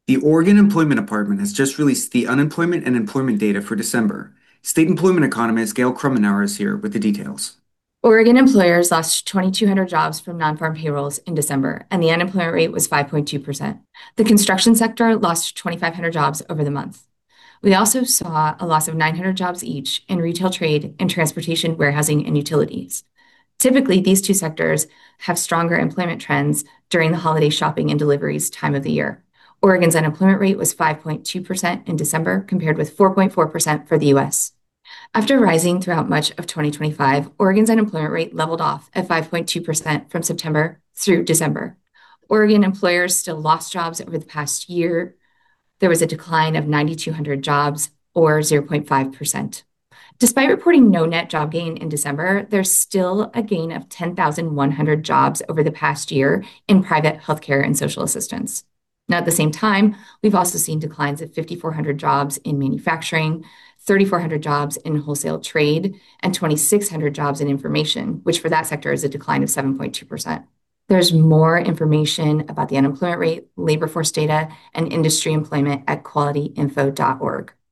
The Oregon Employment Department has just released the unemployment and employment data for December. State employment economist Gail Krumenauer is here with the details. Oregon employers lost 2,200 jobs from non-farm payrolls in December, and the unemployment rate was 5.2%. The construction sector lost 2,500 jobs over the month. We also saw a loss of 900 jobs each in retail trade and transportation, warehousing, and utilities. Typically, these two sectors have stronger employment trends during the holiday shopping and deliveries time of the year. Oregon's unemployment rate was 5.2% in December, compared with 4.4% for the US. After rising throughout much of 2025, Oregon's unemployment rate leveled off at 5.2% from September through December. Oregon employers still lost jobs over the past year. There was a decline of 9,200 jobs, or 0.5%. Despite reporting no net job gain in December, there's still a gain of 10,100 jobs over the past year in private healthcare and social assistance. Now, at the same time, we've also seen declines of 5,400 jobs in manufacturing, 3,400 jobs in wholesale trade, and 2,600 jobs in information, which for that sector is a decline of 7.2%. There's more information about the unemployment rate, labor force data, and industry employment at qualityinfo.org.